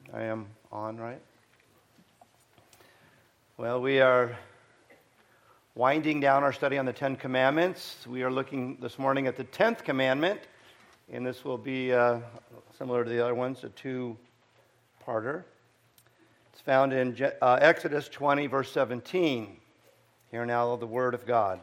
I am on, right? Well, we are winding down our study on the Ten Commandments. We are looking this morning at the 10th commandment, and this will be similar to the other ones, a two-parter. It's found in Exodus 20, verse 17. Hear now the word of God.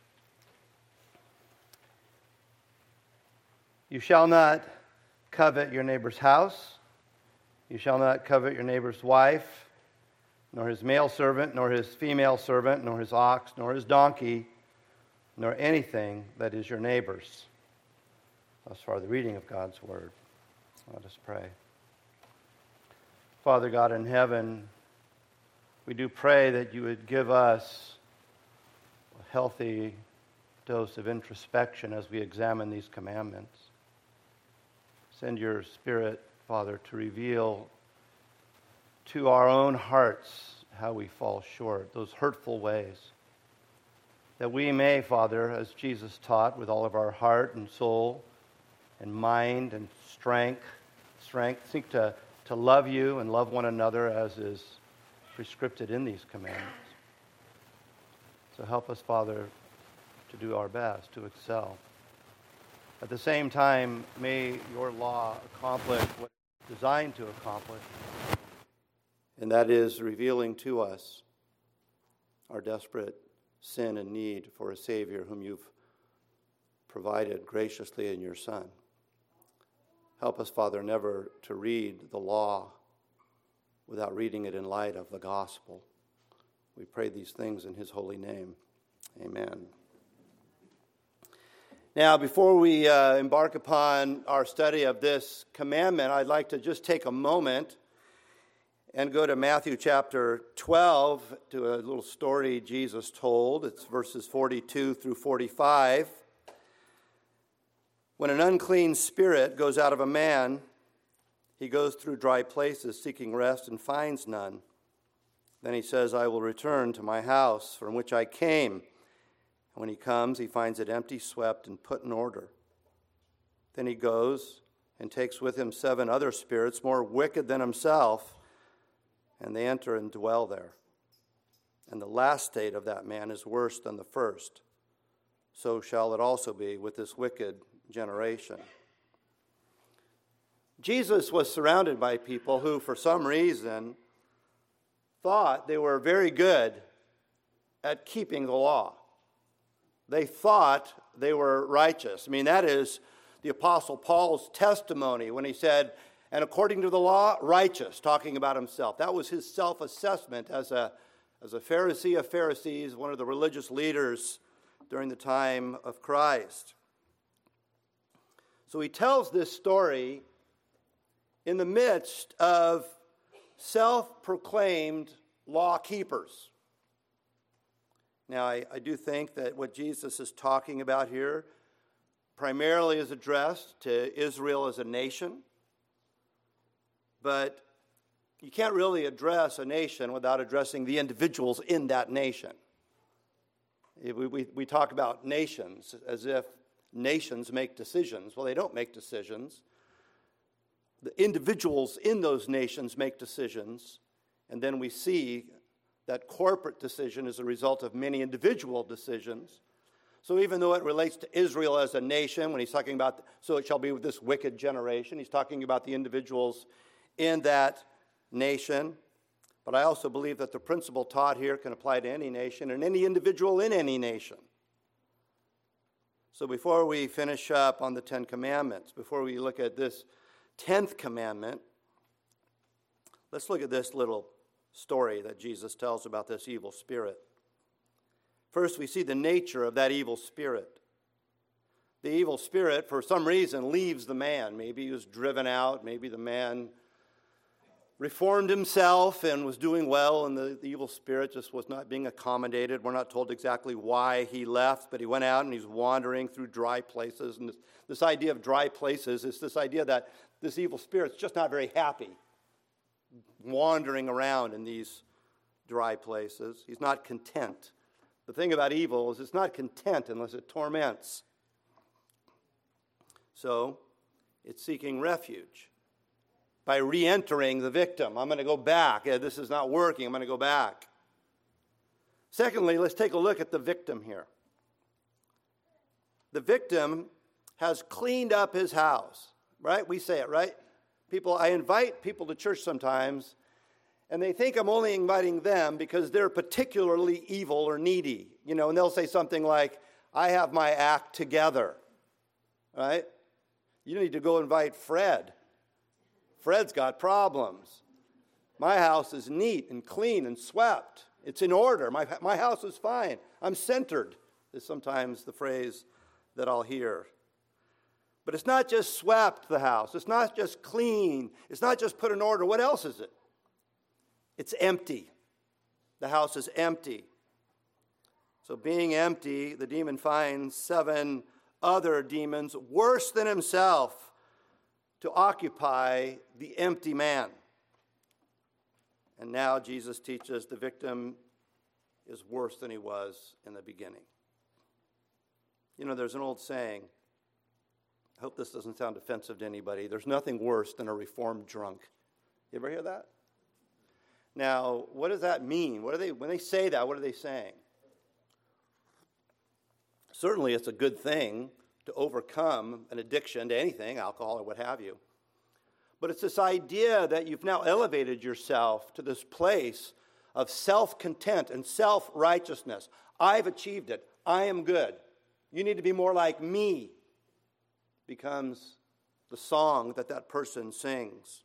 You shall not covet your neighbor's house. You shall not covet your neighbor's wife, nor his male servant, nor his female servant, nor his ox, nor his donkey, nor anything that is your neighbor's. Thus far, the reading of God's word. Let us pray. Father God in heaven, we do pray that you would give us a healthy dose of introspection as we examine these commandments. Send your Spirit, Father, to reveal to our own hearts how we fall short, those hurtful ways. That we may, Father, as Jesus taught, with all of our heart and soul and mind and strength, seek to love you and love one another as is prescripted in these commandments. So help us, Father, to do our best, to excel. At the same time, may your law accomplish what it's designed to accomplish, and that is revealing to us our desperate sin and need for a Savior whom you've provided graciously in your Son. Help us, Father, never to read the law without reading it in light of the gospel. We pray these things in his holy name. Amen. Now, before we embark upon our study of this commandment, I'd like to just take a moment and go to Matthew chapter 12, to a little story Jesus told. It's verses 42 through 45. When an unclean spirit goes out of a man, he goes through dry places seeking rest and finds none. Then he says, I will return to my house from which I came. When he comes, he finds it empty, swept, and put in order. Then he goes and takes with him 7 other spirits more wicked than himself, and they enter and dwell there. And the last state of that man is worse than the first. So shall it also be with this wicked generation. Jesus was surrounded by people who, for some reason, thought they were very good at keeping the law. They thought they were righteous. I mean, that is the Apostle Paul's testimony when he said, and according to the law, righteous, talking about himself. That was his self-assessment as a Pharisee of Pharisees, one of the religious leaders during the time of Christ. So he tells this story in the midst of self-proclaimed law keepers. Now, I do think that what Jesus is talking about here primarily is addressed to Israel as a nation. But you can't really address a nation without addressing the individuals in that nation. We talk about nations as if nations make decisions. Well, they don't make decisions. The individuals in those nations make decisions, and then we see that corporate decision is a result of many individual decisions. So even though it relates to Israel as a nation, when he's talking about, so it shall be with this wicked generation, he's talking about the individuals in that nation. But I also believe that the principle taught here can apply to any nation and any individual in any nation. So before we finish up on the 10 Commandments, before we look at this 10th commandment, let's look at this little story that Jesus tells about this evil spirit. First, we see the nature of that evil spirit. The evil spirit, for some reason, leaves the man. Maybe he was driven out. Maybe the man reformed himself and was doing well, and the evil spirit just was not being accommodated. We're not told exactly why he left, but he went out and he's wandering through dry places. And this idea of dry places is this idea that this evil spirit's just not very happy wandering around in these dry places. He's not content. The thing about evil is it's not content unless it torments. So it's seeking refuge. by re-entering the victim. I'm going to go back. This is not working. I'm going to go back. Secondly, let's take a look at the victim here. The victim has cleaned up his house, right? We say it, right? I invite people to church sometimes, and they think I'm only inviting them because they're particularly evil or needy, and they'll say something like, I have my act together, right? You need to go invite Fred. Fred's got problems. My house is neat and clean and swept. It's in order. My house is fine. I'm centered, is sometimes the phrase that I'll hear. But it's not just swept, the house. It's not just clean. It's not just put in order. What else is it? It's empty. The house is empty. So being empty, the demon finds 7 other demons worse than himself to occupy the empty man. And now Jesus teaches the victim is worse than he was in the beginning. There's an old saying, I hope this doesn't sound offensive to anybody, there's nothing worse than a reformed drunk. You ever hear that? Now, what does that mean? When they say that, what are they saying? Certainly it's a good thing to overcome an addiction to anything, alcohol or what have you. But it's this idea that you've now elevated yourself to this place of self-content and self-righteousness. I've achieved it. I am good. You need to be more like me, becomes the song that person sings.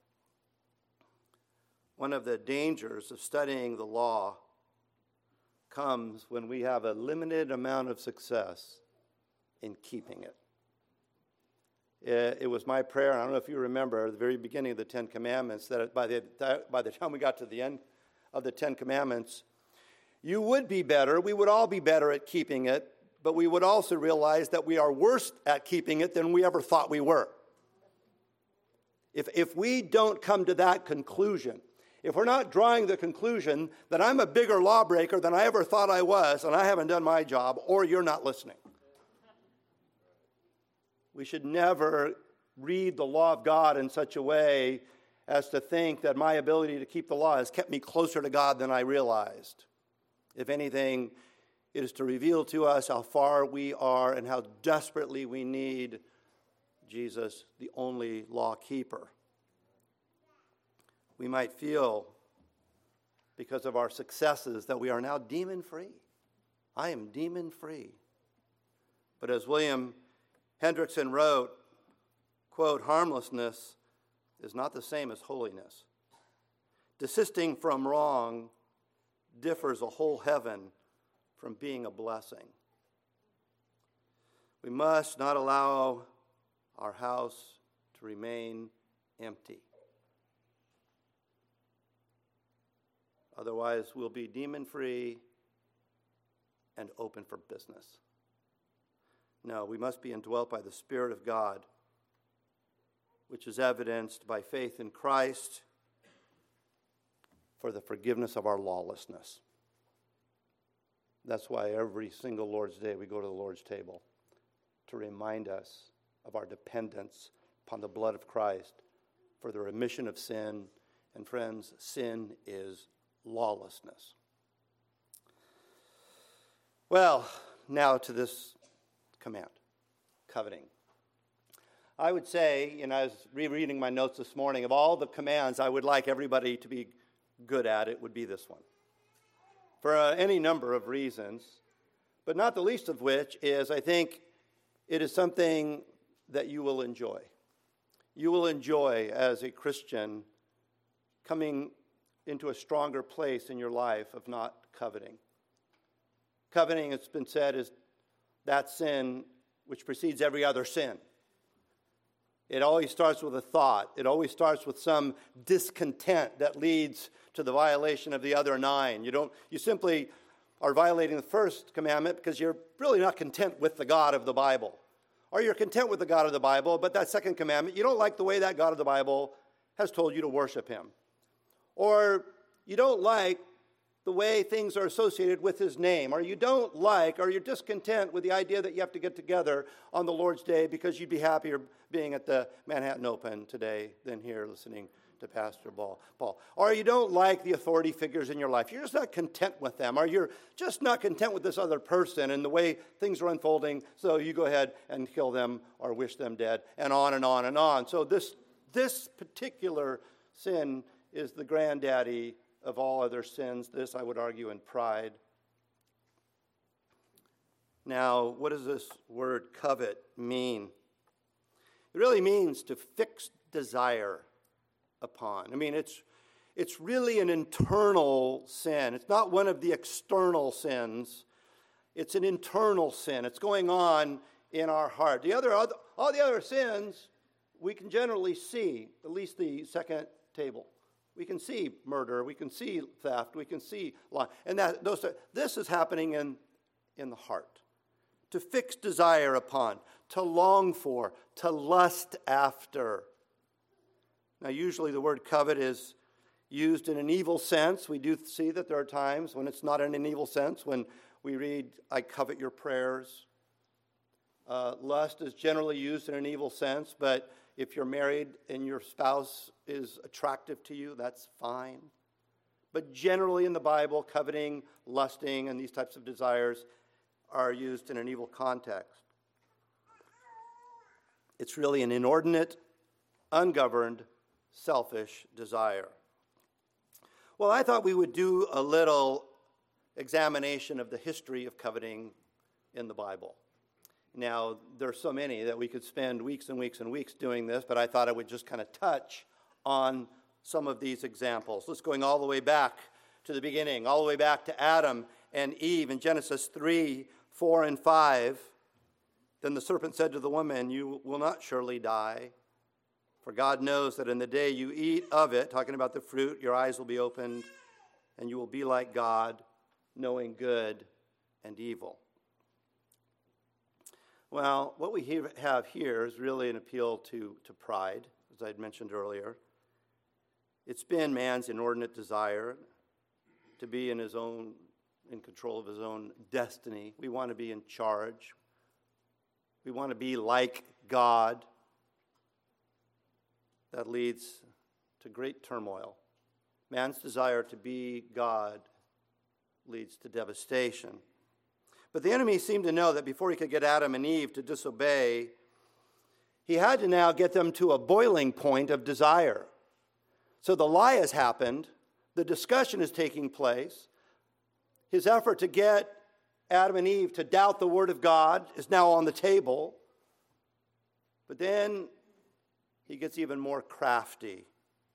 One of the dangers of studying the law comes when we have a limited amount of success in keeping it. It was my prayer, and I don't know if you remember, at the very beginning of the Ten Commandments, that by the time we got to the end of the Ten Commandments, you would be better, we would all be better at keeping it, but we would also realize that we are worse at keeping it than we ever thought we were. If we don't come to that conclusion, if we're not drawing the conclusion that I'm a bigger lawbreaker than I ever thought I was, and I haven't done my job, or you're not listening. We should never read the law of God in such a way as to think that my ability to keep the law has kept me closer to God than I realized. If anything, it is to reveal to us how far we are and how desperately we need Jesus, the only law keeper. We might feel, because of our successes, that we are now demon-free. I am demon-free. But as William Hendrickson wrote, quote, harmlessness is not the same as holiness. Desisting from wrong differs a whole heaven from being a blessing. We must not allow our house to remain empty. Otherwise, we'll be demon-free and open for business. No, we must be indwelt by the Spirit of God, which is evidenced by faith in Christ for the forgiveness of our lawlessness. That's why every single Lord's Day we go to the Lord's table, to remind us of our dependence upon the blood of Christ for the remission of sin. And friends, sin is lawlessness. Well, now to this command, coveting. I would say, I was rereading my notes this morning, of all the commands I would like everybody to be good at, it would be this one. For any number of reasons, but not the least of which is I think it is something that you will enjoy. You will enjoy as a Christian coming into a stronger place in your life of not coveting. Coveting, it's been said, is that sin which precedes every other sin. It always starts with a thought. It always starts with some discontent that leads to the violation of the other 9. You simply are violating the first commandment because you're really not content with the God of the Bible. Or you're content with the God of the Bible, but that second commandment, you don't like the way that God of the Bible has told you to worship him. Or you don't like the way things are associated with his name, or you don't like, or you're discontent with the idea that you have to get together on the Lord's Day because you'd be happier being at the Manhattan Open today than here listening to Pastor Paul. Or you don't like the authority figures in your life. You're just not content with them, or you're just not content with this other person and the way things are unfolding, so you go ahead and kill them or wish them dead, and on and on and on. So this particular sin is the granddaddy of all other sins. This, I would argue, in pride. Now, what does this word covet mean? It really means to fix desire upon. I mean, it's really an internal sin. It's not one of the external sins. It's an internal sin. It's going on in our heart. All the other sins we can generally see, at least the second table. We can see murder, we can see theft, we can see lying. And this is happening in the heart. To fix desire upon, to long for, to lust after. Now, usually the word covet is used in an evil sense. We do see that there are times when it's not in an evil sense, when we read, I covet your prayers. Lust is generally used in an evil sense, but if you're married and your spouse is attractive to you, that's fine. But generally in the Bible, coveting, lusting, and these types of desires are used in an evil context. It's really an inordinate, ungoverned, selfish desire. Well, I thought we would do a little examination of the history of coveting in the Bible. Now, there's so many that we could spend weeks and weeks and weeks doing this, but I thought I would just kind of touch on some of these examples. Let's going all the way back to the beginning, all the way back to Adam and Eve in Genesis 3, 4, and 5. Then the serpent said to the woman, you will not surely die, for God knows that in the day you eat of it, talking about the fruit, your eyes will be opened, and you will be like God, knowing good and evil. Well, what we have here is really an appeal to pride, as I had mentioned earlier. It's been man's inordinate desire to be in control of his own destiny. We want to be in charge. We want to be like God. That leads to great turmoil. Man's desire to be God leads to devastation. But the enemy seemed to know that before he could get Adam and Eve to disobey, he had to now get them to a boiling point of desire. So the lie has happened. The discussion is taking place. His effort to get Adam and Eve to doubt the word of God is now on the table. But then he gets even more crafty.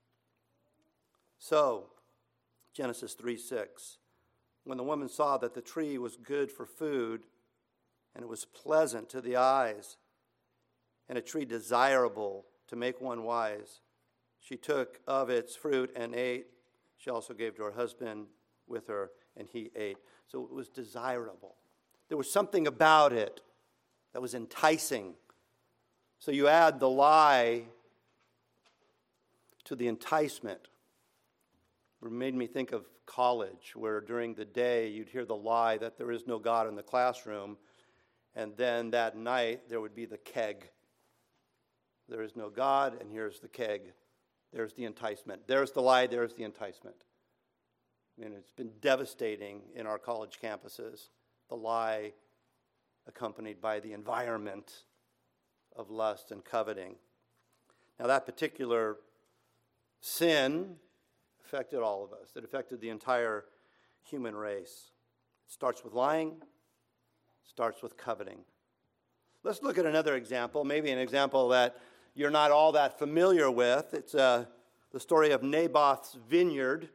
So, Genesis 3:6. When the woman saw that the tree was good for food, and it was pleasant to the eyes, and a tree desirable to make one wise, she took of its fruit and ate. She also gave to her husband with her, and he ate. So it was desirable. There was something about it that was enticing. So you add the lie to the enticement. It made me think of college, where during the day you'd hear the lie that there is no God in the classroom, and then that night there would be the keg. There is no God, and here's the keg. There's the enticement. There's the lie, there's the enticement. And it's been devastating in our college campuses, the lie accompanied by the environment of lust and coveting. Now that particular sin affected all of us. It affected the entire human race. It starts with lying. It starts with coveting. Let's look at another example, maybe an example that you're not all that familiar with. It's the story of Naboth's vineyard.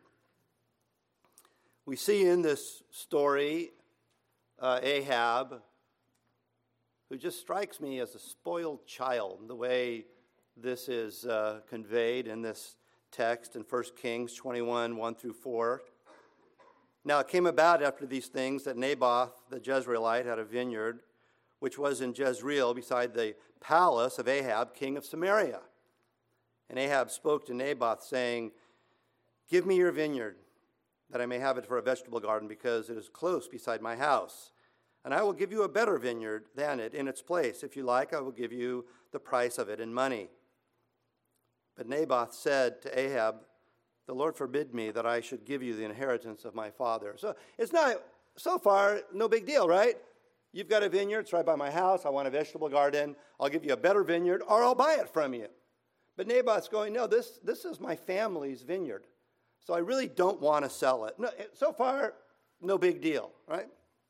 We see in this story Ahab, who just strikes me as a spoiled child, the way this is conveyed in this text in 1 Kings 21, 1 through 4. Now it came about after these things that Naboth the Jezreelite had a vineyard, which was in Jezreel beside the palace of Ahab, king of Samaria. And Ahab spoke to Naboth, saying, give me your vineyard, that I may have it for a vegetable garden, because it is close beside my house. And I will give you a better vineyard than it in its place. If you like, I will give you the price of it in money. But Naboth said to Ahab, the Lord forbid me that I should give you the inheritance of my father. So it's not, so far, no big deal, right? You've got a vineyard, it's right by my house. I want a vegetable garden. I'll give you a better vineyard, or I'll buy it from you. But Naboth's going, no, this is my family's vineyard. So I really don't want to sell it. No, so far, no big deal, right?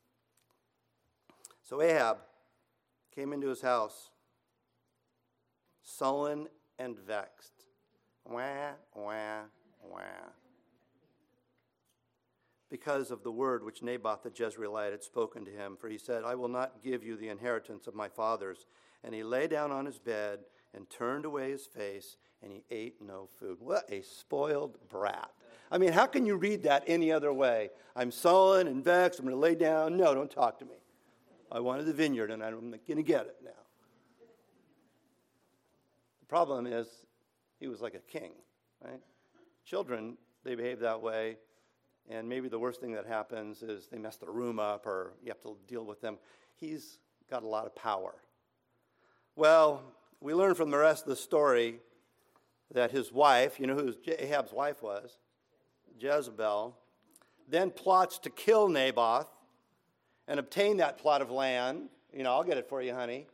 So Ahab came into his house, sullen and vexed. Wah, wah, wah. Because of the word which Naboth the Jezreelite had spoken to him, for he said, I will not give you the inheritance of my fathers. And he lay down on his bed and turned away his face, and he ate no food. What a spoiled brat. I mean, how can you read that any other way? I'm sullen and vexed, I'm going to lay down. No, don't talk to me. I wanted the vineyard, and I'm going to get it now. The problem is, he was like a king, right? Children, they behave that way, and maybe the worst thing that happens is they mess their room up, or you have to deal with them. He's got a lot of power. Well, we learn from the rest of the story that his wife, you know who Ahab's wife was? Jezebel, then plots to kill Naboth and obtain that plot of land. You know, I'll get it for you, honey.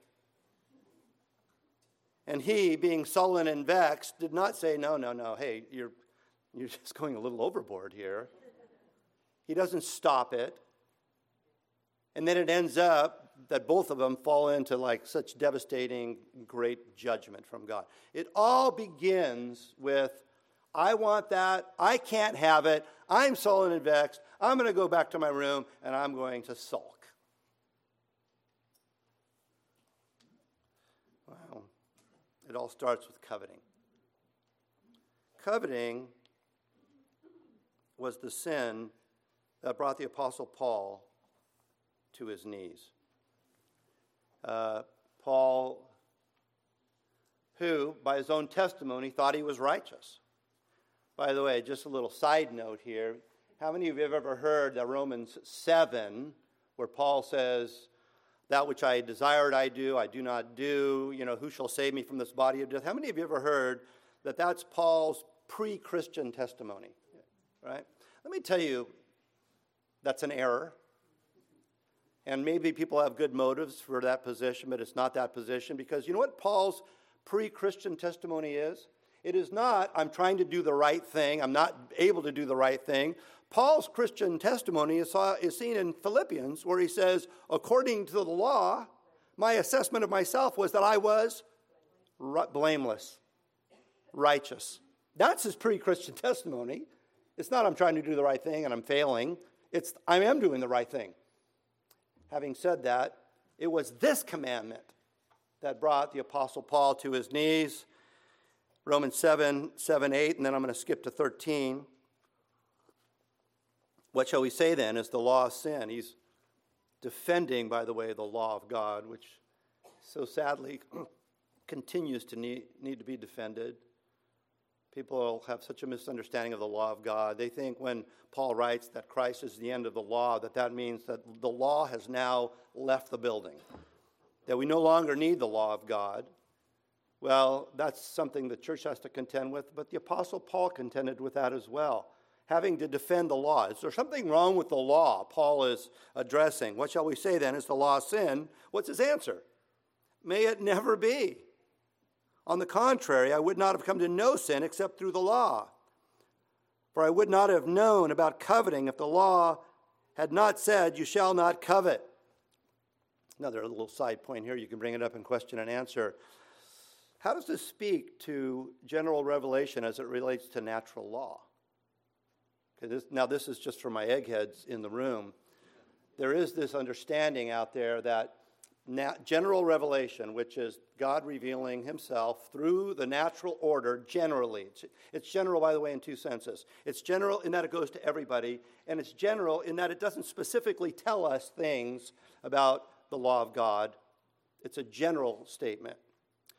And he, being sullen and vexed, did not say, no, hey, you're just going a little overboard here. He doesn't stop it. And then it ends up that both of them fall into like such devastating, great judgment from God. It all begins with, I want that, I can't have it, I'm sullen and vexed, I'm going to go back to my room, and I'm going to sulk. Wow. It all starts with coveting. Coveting was the sin that brought the Apostle Paul to his knees. Paul, who, by his own testimony, thought he was righteous. By the way, just a little side note here. How many of you have ever heard that Romans 7, where Paul says, that which I desired I do not do, who shall save me from this body of death? How many of you ever heard that that's Paul's pre-Christian testimony, right? Let me tell you, that's an error. And maybe people have good motives for that position, but it's not that position, because you know what Paul's pre-Christian testimony is? It is not, I'm trying to do the right thing, I'm not able to do the right thing. Paul's Christian testimony is seen in Philippians, where he says, according to the law, my assessment of myself was that I was blameless, righteous. That's his pre-Christian testimony. It's not I'm trying to do the right thing and I'm failing. It's I am doing the right thing. Having said that, it was this commandment that brought the Apostle Paul to his knees. Romans 7, 8, and then I'm going to skip to 13. What shall we say then is the law of sin? He's defending, by the way, the law of God, which so sadly continues to need to be defended. People have such a misunderstanding of the law of God. They think when Paul writes that Christ is the end of the law, that means that the law has now left the building, that we no longer need the law of God. Well, that's something the church has to contend with, but the Apostle Paul contended with that as well, having to defend the law. Is there something wrong with the law Paul is addressing? What shall we say then? Is the law sin? What's his answer? May it never be. On the contrary, I would not have come to know sin except through the law. For I would not have known about coveting if the law had not said, you shall not covet. Another little side point here. You can bring it up in question and answer. How does this speak to general revelation as it relates to natural law? Now, this is just for my eggheads in the room. There is this understanding out there that general revelation, which is God revealing himself through the natural order generally. It's general, by the way, in two senses. It's general in that it goes to everybody, and it's general in that it doesn't specifically tell us things about the law of God. It's a general statement.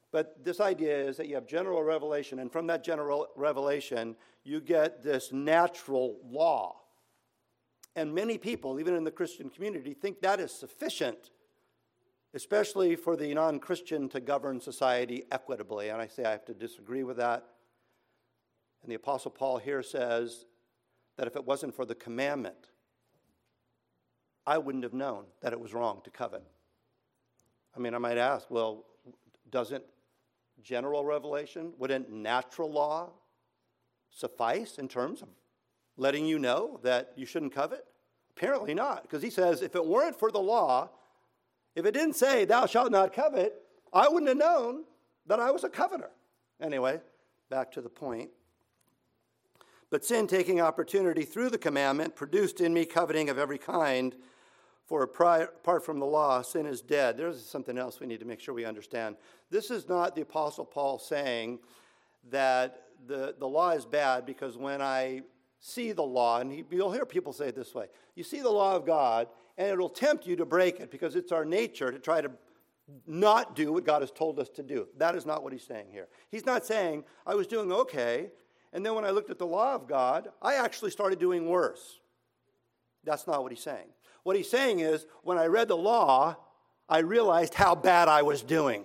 But this idea is that you have general revelation, and from that general revelation, you get this natural law. And many people, even in the Christian community, think that is sufficient, especially for the non-Christian to govern society equitably. And I say I have to disagree with that. And the Apostle Paul here says that if it wasn't for the commandment, I wouldn't have known that it was wrong to covet. I mean, I might ask, well, doesn't general revelation, wouldn't natural law suffice in terms of letting you know that you shouldn't covet? Apparently not, because he says if it weren't for the law, if it didn't say thou shalt not covet, I wouldn't have known that I was a coveter. Anyway, back to the point. But sin, taking opportunity through the commandment, produced in me coveting of every kind. For apart from the law, sin is dead. There's something else we need to make sure we understand. This is not the Apostle Paul saying that the law is bad because when I see the law, and you'll hear people say it this way, you see the law of God, and it'll tempt you to break it because it's our nature to try to not do what God has told us to do. That is not what he's saying here. He's not saying, I was doing okay, and then when I looked at the law of God, I actually started doing worse. That's not what he's saying. What he's saying is, when I read the law, I realized how bad I was doing.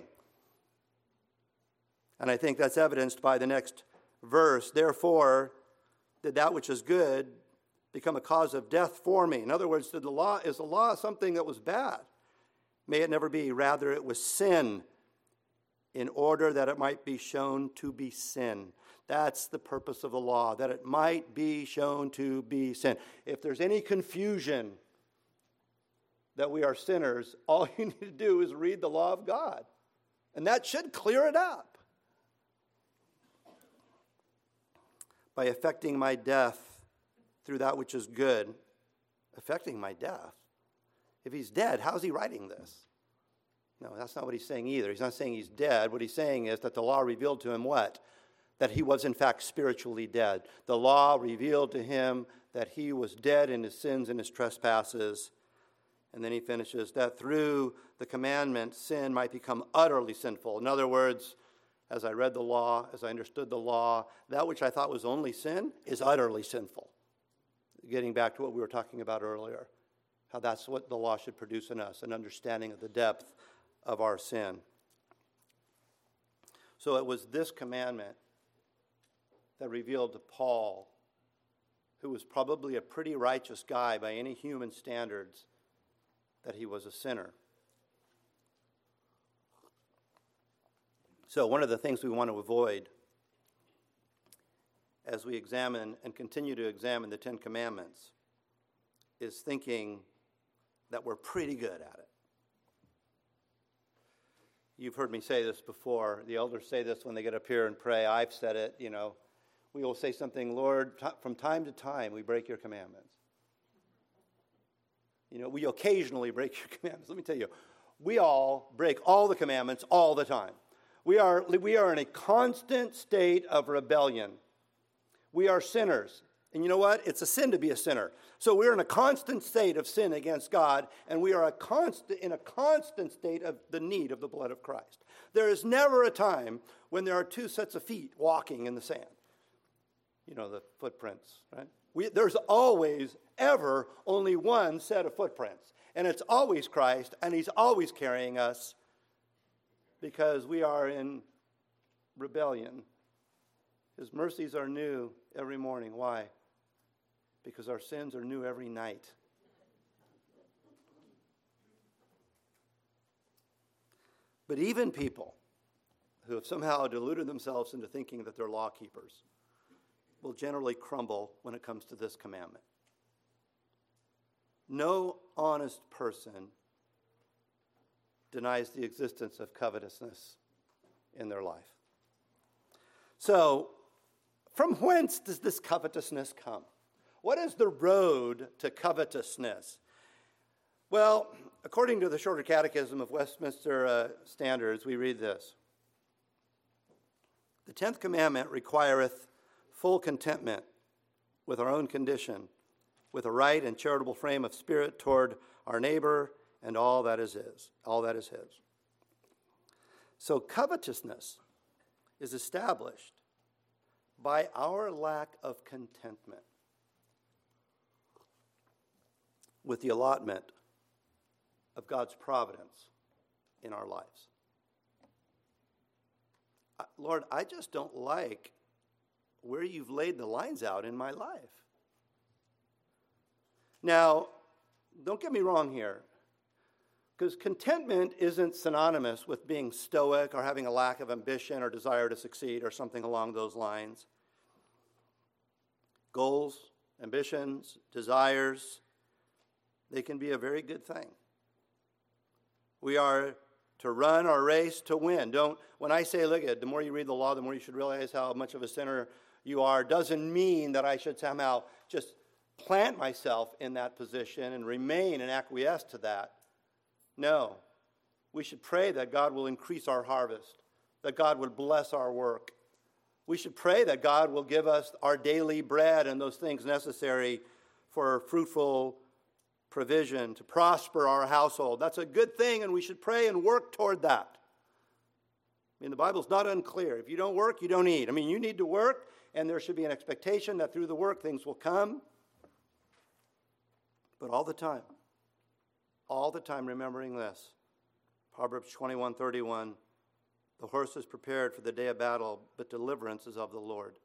And I think that's evidenced by the next verse. Therefore, did that which is good become a cause of death for me? In other words, is the law something that was bad? May it never be. Rather, it was sin, in order that it might be shown to be sin. That's the purpose of the law, that it might be shown to be sin. If there's any confusion that we are sinners, all you need to do is read the law of God. And that should clear it up. By affecting my death through that which is good. Affecting my death? If he's dead, how's he writing this? No, that's not what he's saying either. He's not saying he's dead. What he's saying is that the law revealed to him what? That he was in fact spiritually dead. The law revealed to him that he was dead in his sins and his trespasses. And then he finishes that through the commandment, sin might become utterly sinful. In other words, as I read the law, as I understood the law, that which I thought was only sin is utterly sinful. Getting back to what we were talking about earlier, how that's what the law should produce in us, an understanding of the depth of our sin. So it was this commandment that revealed to Paul, who was probably a pretty righteous guy by any human standards, that he was a sinner. So one of the things we want to avoid as we examine and continue to examine the Ten Commandments is thinking that we're pretty good at it. You've heard me say this before. The elders say this when they get up here and pray. I've said it, We will say something, Lord, from time to time we break your commandments. We occasionally break your commandments. Let me tell you, we all break all the commandments all the time. We are in a constant state of rebellion. We are sinners. And you know what? It's a sin to be a sinner. So we're in a constant state of sin against God, and we are in a constant state of the need of the blood of Christ. There is never a time when there are two sets of feet walking in the sand. The footprints, right? There's always, ever, only one set of footprints. And it's always Christ, and he's always carrying us because we are in rebellion. His mercies are new every morning. Why? Because our sins are new every night. But even people who have somehow deluded themselves into thinking that they're law keepers will generally crumble when it comes to this commandment. No honest person denies the existence of covetousness in their life. So, from whence does this covetousness come? What is the road to covetousness? Well, according to the Shorter Catechism of Westminster Standards, we read this. The 10th commandment requireth full contentment with our own condition, with a right and charitable frame of spirit toward our neighbor and all that is his. So covetousness is established by our lack of contentment with the allotment of God's providence in our lives. Lord, I just don't like where you've laid the lines out in my life. Now, don't get me wrong here, because contentment isn't synonymous with being stoic or having a lack of ambition or desire to succeed or something along those lines. Goals, ambitions, desires, they can be a very good thing. We are to run our race to win. When I say, look at, the more you read the law, the more you should realize how much of a sinner you are, doesn't mean that I should somehow just plant myself in that position and remain and acquiesce to that. No. We should pray that God will increase our harvest, that God would bless our work. We should pray that God will give us our daily bread and those things necessary for fruitful provision, to prosper our household. That's a good thing, and we should pray and work toward that. I mean, the Bible's not unclear. If you don't work, you don't eat. I mean, you need to work, and there should be an expectation that through the work things will come. But all the time remembering this. Proverbs 21:31, the horse is prepared for the day of battle, but deliverance is of the Lord.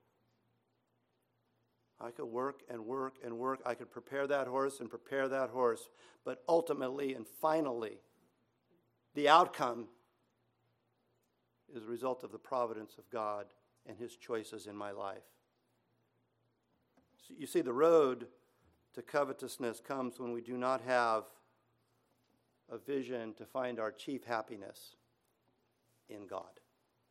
I could work and work and work. I could prepare that horse and prepare that horse. But ultimately and finally, the outcome is a result of the providence of God and his choices in my life. So you see, the road to covetousness comes when we do not have a vision to find our chief happiness in God.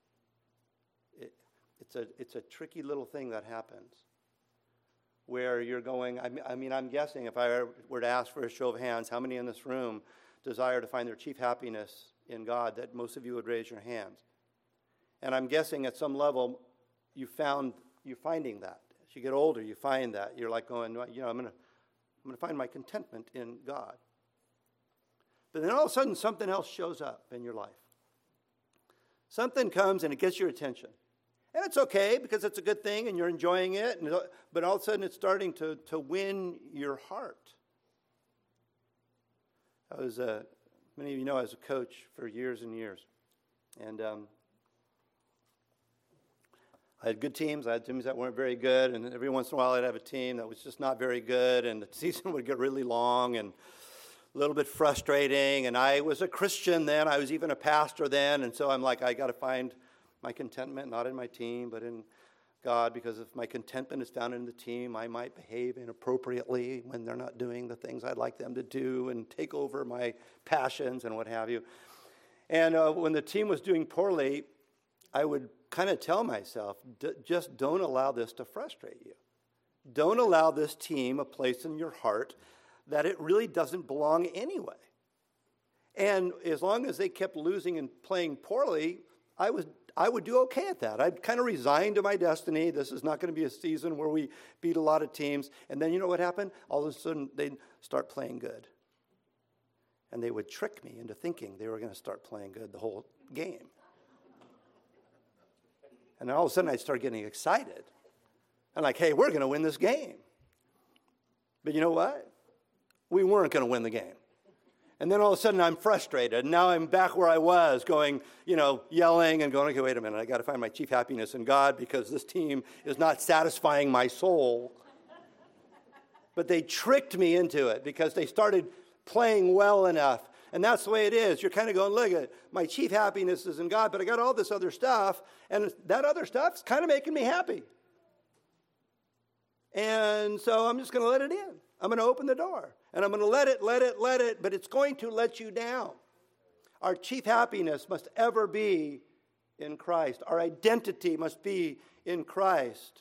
It's a tricky little thing that happens, where you're going, I'm guessing if I were to ask for a show of hands, how many in this room desire to find their chief happiness in God, that most of you would raise your hands. And I'm guessing at some level you're finding that. As you get older, you find that. You're like going, I'm going to find my contentment in God. But then all of a sudden something else shows up in your life. Something comes and it gets your attention. And it's okay because it's a good thing and you're enjoying it. But all of a sudden it's starting to win your heart. Many of you know I was a coach for years and years. And I had good teams. I had teams that weren't very good. And every once in a while I'd have a team that was just not very good. And the season would get really long and a little bit frustrating. And I was a Christian then. I was even a pastor then. And so I'm like, I got to find my contentment not in my team, but in God, because if my contentment is found in the team, I might behave inappropriately when they're not doing the things I'd like them to do and take over my passions and what have you. And when the team was doing poorly, I would kind of tell myself, just don't allow this to frustrate you. Don't allow this team a place in your heart that it really doesn't belong anyway. And as long as they kept losing and playing poorly, I would do okay at that. I'd kind of resign to my destiny. This is not going to be a season where we beat a lot of teams. And then you know what happened? All of a sudden, they'd start playing good. And they would trick me into thinking they were going to start playing good the whole game. And then all of a sudden, I'd start getting excited. I'm like, hey, we're going to win this game. But you know what? We weren't going to win the game. And then all of a sudden I'm frustrated. And now I'm back where I was going, yelling and going, okay, wait a minute. I got to find my chief happiness in God because this team is not satisfying my soul. But they tricked me into it because they started playing well enough. And that's the way it is. You're kind of going, look, my chief happiness is in God, but I got all this other stuff. And that other stuff's kind of making me happy. And so I'm just going to let it in. I'm going to open the door. And I'm going to let it, but it's going to let you down. Our chief happiness must ever be in Christ. Our identity must be in Christ.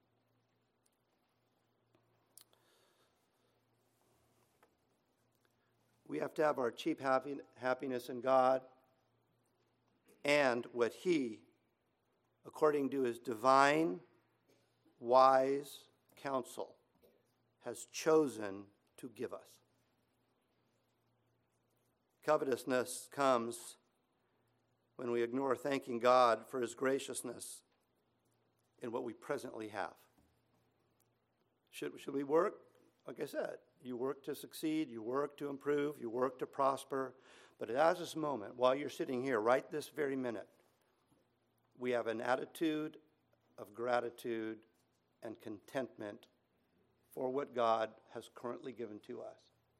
We have to have our chief happiness in God and what He, according to His divine, wise counsel, has chosen to give us. Covetousness comes when we ignore thanking God for his graciousness in what we presently have. Should we work? Like I said, you work to succeed, you work to improve, you work to prosper. But at this moment, while you're sitting here, right this very minute, we have an attitude of gratitude and contentment for what God has currently given to us.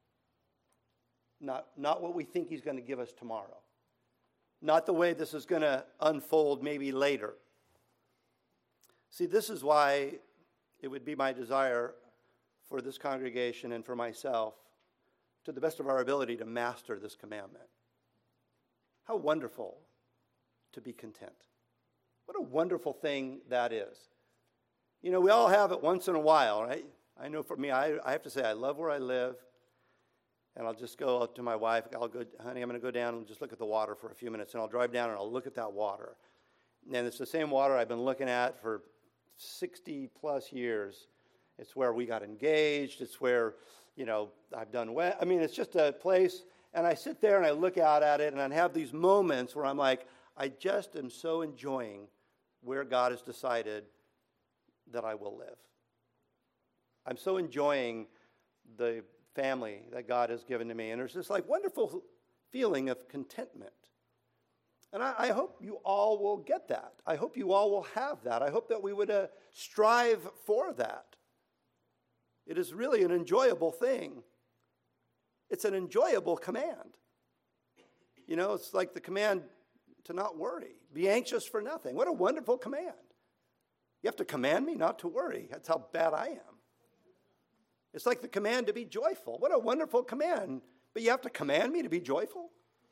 Not what we think he's going to give us tomorrow. Not the way this is going to unfold maybe later. See, this is why it would be my desire for this congregation and for myself, to the best of our ability, to master this commandment. How wonderful to be content. What a wonderful thing that is. You know, we all have it once in a while, right? I know for me, I have to say, I love where I live. And I'll just go up to my wife. I'll go, honey, I'm going to go down and just look at the water for a few minutes. And I'll drive down and I'll look at that water. And it's the same water I've been looking at for 60 plus years. It's where we got engaged. It's where, you know, I've done well. I mean, it's just a place. And I sit there and I look out at it and I have these moments where I'm like, I just am so enjoying where God has decided that I will live. I'm so enjoying the family that God has given to me. And there's this like wonderful feeling of contentment. And I hope you all will get that. I hope you all will have that. I hope that we would strive for that. It is really an enjoyable thing. It's an enjoyable command. You know, it's like the command to not worry. Be anxious for nothing. What a wonderful command. You have to command me not to worry. That's how bad I am. It's like the command to be joyful. What a wonderful command. But you have to command me to be joyful?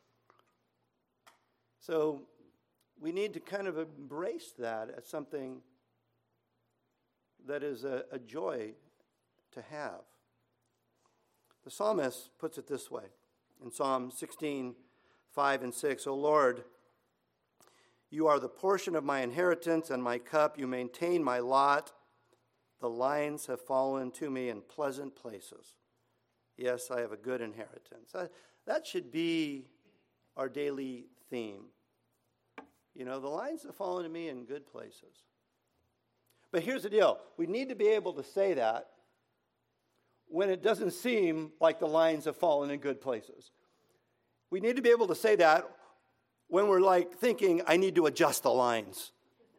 So we need to kind of embrace that as something that is a joy to have. The psalmist puts it this way in Psalm 16, 5 and 6. O Lord, you are the portion of my inheritance and my cup. You maintain my lot. The lines have fallen to me in pleasant places. Yes, I have a good inheritance. That should be our daily theme. You know, the lines have fallen to me in good places. But here's the deal. We need to be able to say that when it doesn't seem like the lines have fallen in good places. We need to be able to say that when we're like thinking, I need to adjust the lines.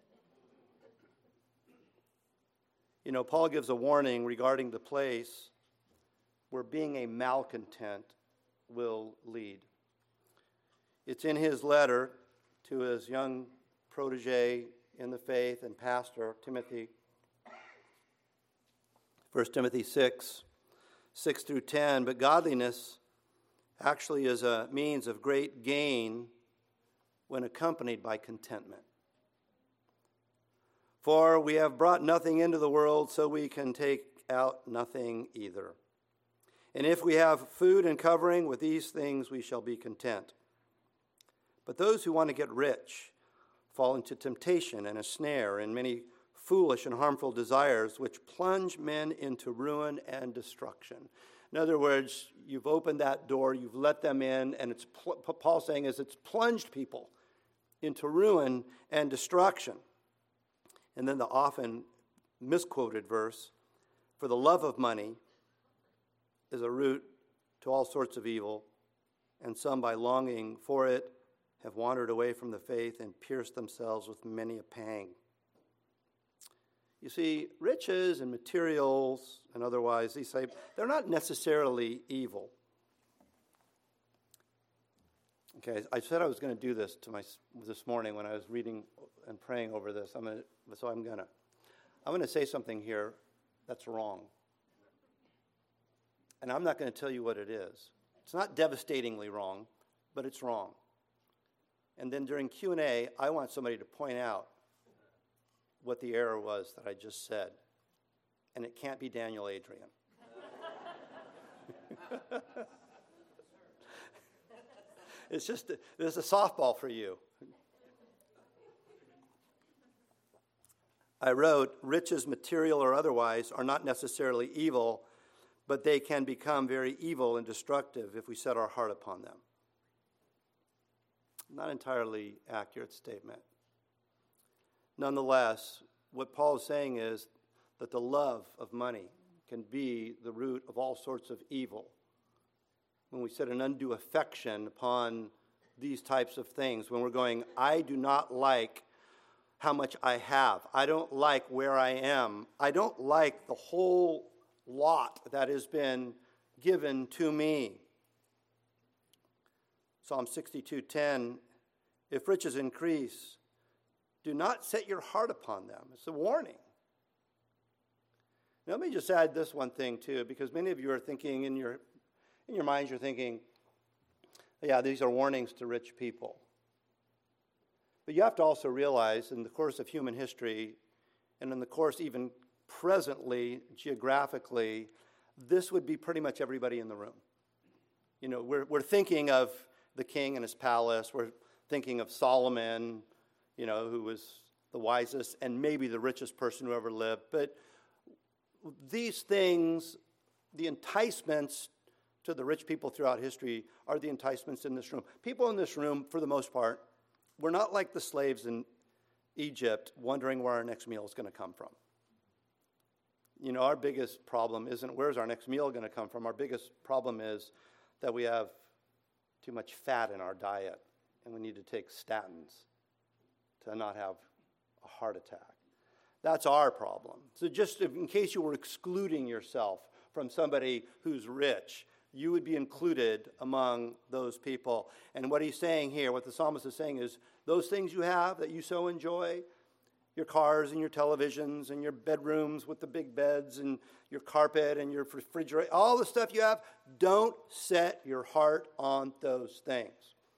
You know, Paul gives a warning regarding the place where being a malcontent will lead. It's in his letter to his young protege in the faith and pastor, Timothy. 1 Timothy 6 through 10. But godliness actually is a means of great gain when accompanied by contentment. For we have brought nothing into the world, so we can take out nothing either. And if we have food and covering, with these things we shall be content. But those who want to get rich fall into temptation and a snare and many foolish and harmful desires, which plunge men into ruin and destruction. In other words, you've opened that door, you've let them in, and it's Paul's saying is it's plunged people into ruin and destruction. And then the often misquoted verse, for the love of money is a root to all sorts of evil, and some by longing for it have wandered away from the faith and pierced themselves with many a pang. You see, riches and materials and otherwise, they're not necessarily evil. Okay, I said I was going to do this this morning when I was reading and praying over this. I'm going to say something here that's wrong. And I'm not going to tell you what it is. It's not devastatingly wrong, but it's wrong. And then during Q&A, I want somebody to point out what the error was that I just said. And it can't be Daniel Adrian. It's just, there's a softball for you. I wrote, riches, material or otherwise, are not necessarily evil, but they can become very evil and destructive if we set our heart upon them. not entirely accurate statement. Nonetheless, what Paul is saying is that the love of money can be the root of all sorts of evil. When we set an undue affection upon these types of things, when we're going, I do not like how much I have. I don't like where I am. I don't like the whole lot that has been given to me. Psalm 62:10, if riches increase, do not set your heart upon them. It's a warning. Now, let me just add this one thing too, because many of you are thinking in your minds, you're thinking, yeah, these are warnings to rich people. But you have to also realize in the course of human history, and in the course even presently, geographically, this would be pretty much everybody in the room. You know, we're thinking of the king and his palace. We're thinking of Solomon, you know, who was the wisest and maybe the richest person who ever lived. But these things, the enticements to the rich people throughout history are the enticements in this room. People in this room, for the most part, we're not like the slaves in Egypt wondering where our next meal is going to come from. You know, our biggest problem isn't where's our next meal going to come from. Our biggest problem is that we have too much fat in our diet and we need to take statins to not have a heart attack. That's our problem. So just in case you were excluding yourself from somebody who's rich, you would be included among those people. And what he's saying here, what the psalmist is saying is, those things you have that you so enjoy, your cars and your televisions and your bedrooms with the big beds and your carpet and your refrigerator, all the stuff you have, don't set your heart on those things.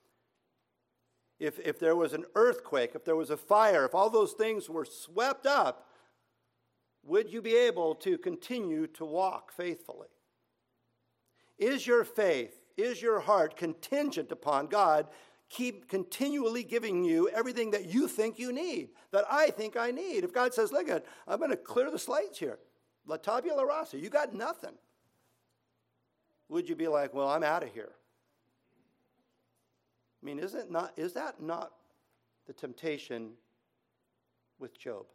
If there was an earthquake, if there was a fire, if all those things were swept up, would you be able to continue to walk faithfully? Is your faith, is your heart contingent upon God keep continually giving you everything that you think you need, that I think I need? If God says, look, I'm going to clear the slates here, la tabula rasa, you got nothing, would you be like, well, I'm out of here? I mean, is that not the temptation with Job?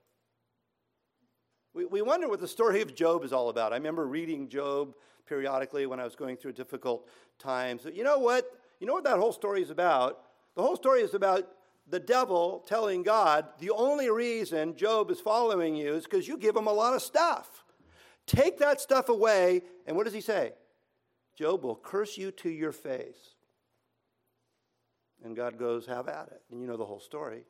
We wonder what the story of Job is all about. I remember reading Job periodically when I was going through difficult times. You know what? You know what that whole story is about? The whole story is about the devil telling God, the only reason Job is following you is because you give him a lot of stuff. Take that stuff away, and what does he say? Job will curse you to your face. And God goes, have at it. And you know the whole story.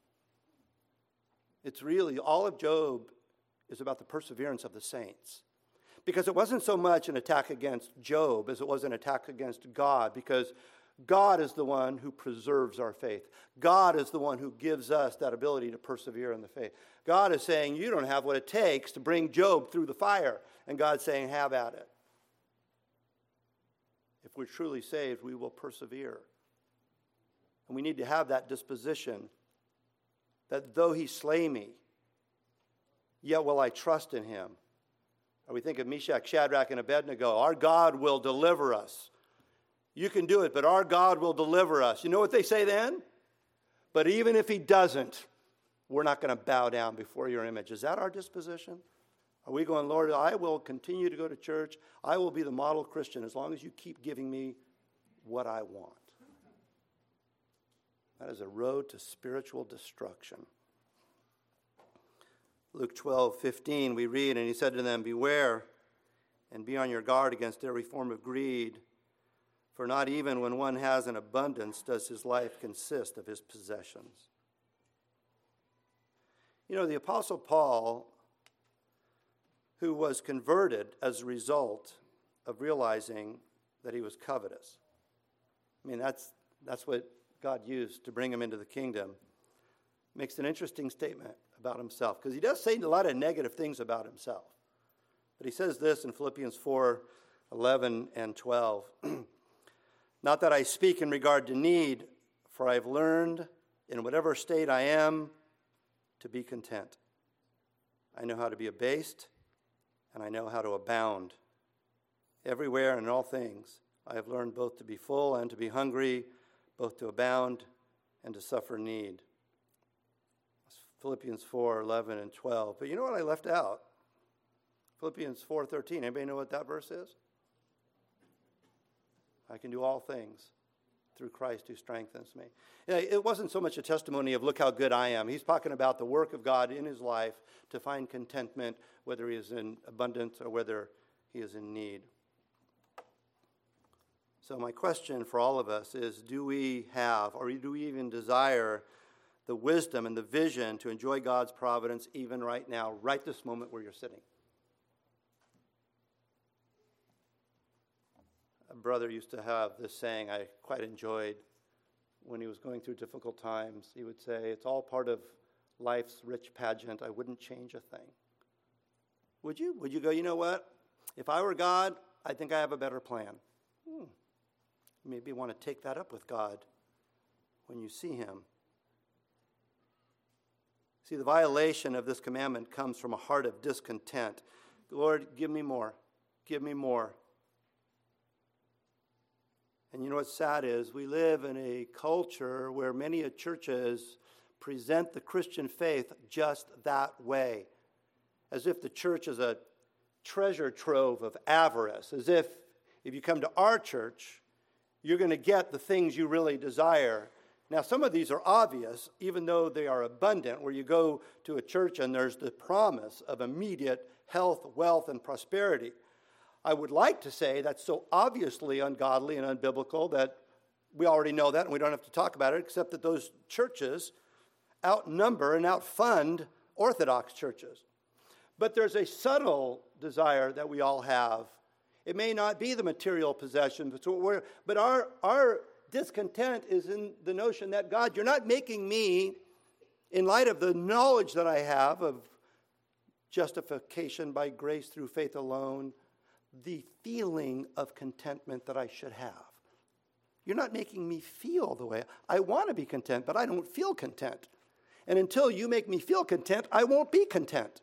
It's really, all of Job is about the perseverance of the saints. Because it wasn't so much an attack against Job as it was an attack against God, because God is the one who preserves our faith. God is the one who gives us that ability to persevere in the faith. God is saying, you don't have what it takes to bring Job through the fire. And God's saying, have at it. If we're truly saved, we will persevere. And we need to have that disposition that though he slay me, yet will I trust in him. Or we think of Meshach, Shadrach, and Abednego. Our God will deliver us. You can do it, but our God will deliver us. You know what they say then? But even if he doesn't, we're not going to bow down before your image. Is that our disposition? Are we going, Lord, I will continue to go to church. I will be the model Christian as long as you keep giving me what I want. That is a road to spiritual destruction. Luke 12:15, we read, and he said to them, beware and be on your guard against every form of greed, for not even when one has an abundance does his life consist of his possessions. You know, the Apostle Paul, who was converted as a result of realizing that he was covetous. I mean, that's what God used to bring him into the kingdom. Makes an interesting statement about himself, because he does say a lot of negative things about himself. But he says this in Philippians 4:11 and 12. Not that I speak in regard to need, for I have learned in whatever state I am to be content. I know how to be abased, and I know how to abound. Everywhere and in all things, I have learned both to be full and to be hungry, both to abound and to suffer need. Philippians 4:11 and 12. But you know what I left out? Philippians 4:13. Anybody know what that verse is? I can do all things through Christ who strengthens me. It wasn't so much a testimony of look how good I am. He's talking about the work of God in his life to find contentment, whether he is in abundance or whether he is in need. So my question for all of us is, do we have, or do we even desire, the wisdom and the vision to enjoy God's providence even right now, right this moment where you're sitting? A brother used to have this saying I quite enjoyed when he was going through difficult times. He would say, it's all part of life's rich pageant. I wouldn't change a thing. Would you? Would you go, you know what? If I were God, I think I have a better plan. Maybe you want to take that up with God when you see him. See, the violation of this commandment comes from a heart of discontent. Lord, give me more. Give me more. And you know what's sad is we live in a culture where many churches present the Christian faith just that way, as if the church is a treasure trove of avarice, as if you come to our church, you're going to get the things you really desire. Now, some of these are obvious, even though they are abundant, where you go to a church and there's the promise of immediate health, wealth, and prosperity. I would like to say that's so obviously ungodly and unbiblical that we already know that and we don't have to talk about it, except that those churches outnumber and outfund Orthodox churches. But there's a subtle desire that we all have. It may not be the material possession, but our discontent is in the notion that, God, you're not making me, in light of the knowledge that I have of justification by grace through faith alone, the feeling of contentment that I should have. You're not making me feel the way I want to be content, but I don't feel content. And until you make me feel content, I won't be content.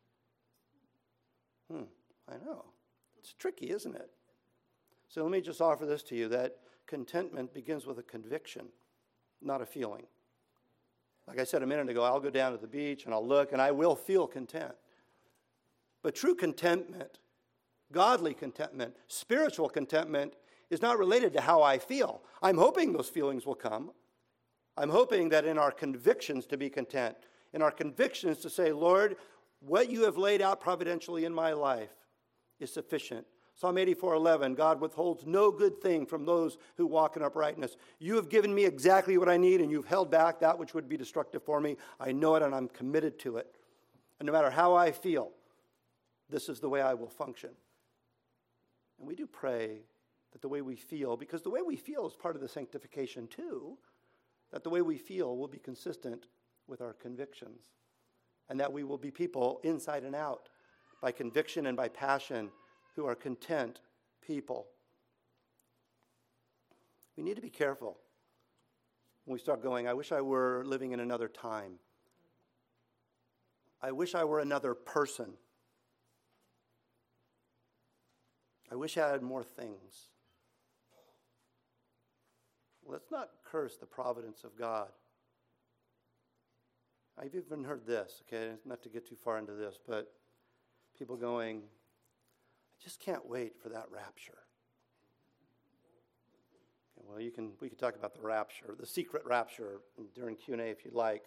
I know. It's tricky, isn't it? So let me just offer this to you, that contentment begins with a conviction, not a feeling. Like I said a minute ago, I'll go down to the beach and I'll look and I will feel content. But true contentment, godly contentment, spiritual contentment is not related to how I feel. I'm hoping those feelings will come. I'm hoping that in our convictions to be content, in our convictions to say, Lord, what you have laid out providentially in my life is sufficient. Psalm 84:11, God withholds no good thing from those who walk in uprightness. You have given me exactly what I need, and you've held back that which would be destructive for me. I know it, and I'm committed to it. And no matter how I feel, this is the way I will function. And we do pray that the way we feel, because the way we feel is part of the sanctification too, that the way we feel will be consistent with our convictions, and that we will be people inside and out by conviction and by passion who are content people. We need to be careful when we start going, I wish I were living in another time. I wish I were another person. I wish I had more things. Let's not curse the providence of God. I've even heard this, okay, not to get too far into this, but people going, I just can't wait for that rapture. Okay, well, we could talk about the rapture, the secret rapture during Q&A if you'd like.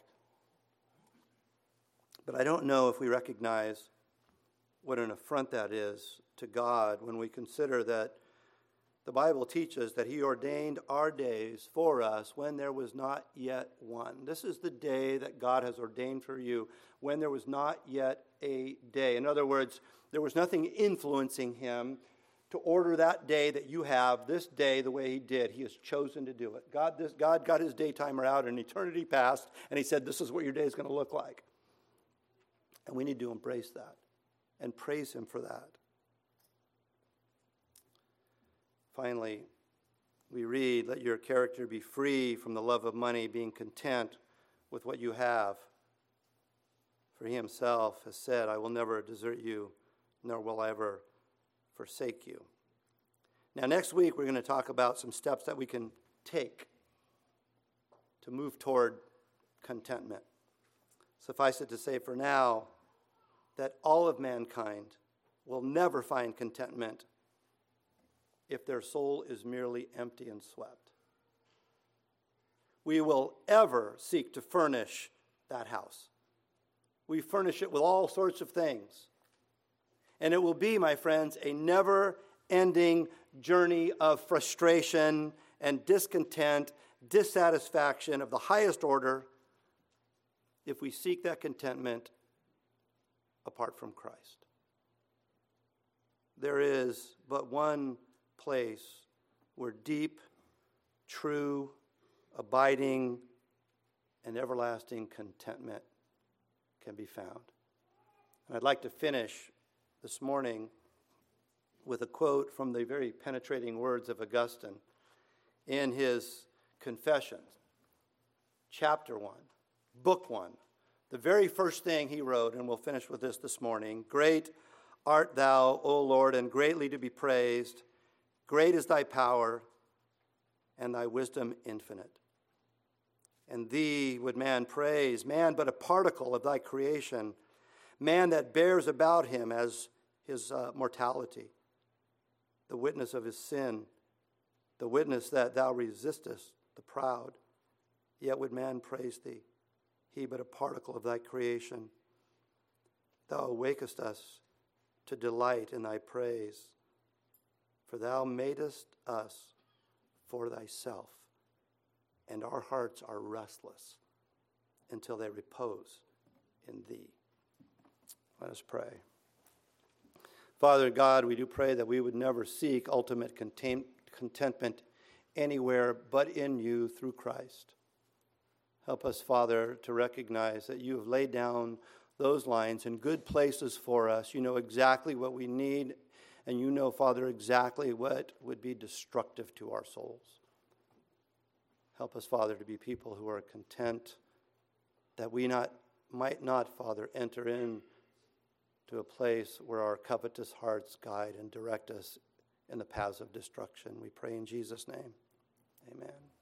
But I don't know if we recognize what an affront that is to God when we consider that the Bible teaches that he ordained our days for us when there was not yet one. This is the day that God has ordained for you when there was not yet a day. In other words, there was nothing influencing him to order that day that you have, this day, the way he did. He has chosen to do it. God got his day timer out in eternity past, and he said, this is what your day is going to look like. And we need to embrace that and praise him for that. Finally, we read, let your character be free from the love of money, being content with what you have. For he himself has said, I will never desert you, nor will I ever forsake you. Now, next week, we're going to talk about some steps that we can take to move toward contentment. Suffice it to say for now that all of mankind will never find contentment if their soul is merely empty and swept. We will ever seek to furnish that house. We furnish it with all sorts of things. And it will be, my friends, a never-ending journey of frustration and discontent, dissatisfaction of the highest order if we seek that contentment apart from Christ. There is but one place where deep, true, abiding, and everlasting contentment can be found. And I'd like to finish this morning with a quote from the very penetrating words of Augustine in his Confessions, chapter 1, book 1. The very first thing he wrote, and we'll finish with this morning: "Great art thou, O Lord, and greatly to be praised. Great is thy power, and thy wisdom infinite. And thee would man praise, man but a particle of thy creation, man that bears about him as his mortality, the witness of his sin, the witness that thou resistest the proud. Yet would man praise thee, he but a particle of thy creation. Thou awakest us to delight in thy praise, for thou madest us for thyself, and our hearts are restless until they repose in thee." Let us pray. Father God, we do pray that we would never seek ultimate contentment anywhere but in you through Christ. Help us, Father, to recognize that you have laid down those lines in good places for us. You know exactly what we need, and you know, Father, exactly what would be destructive to our souls. Help us, Father, to be people who are content, that we might not, Father, enter in to a place where our covetous hearts guide and direct us in the paths of destruction. We pray in Jesus' name. Amen.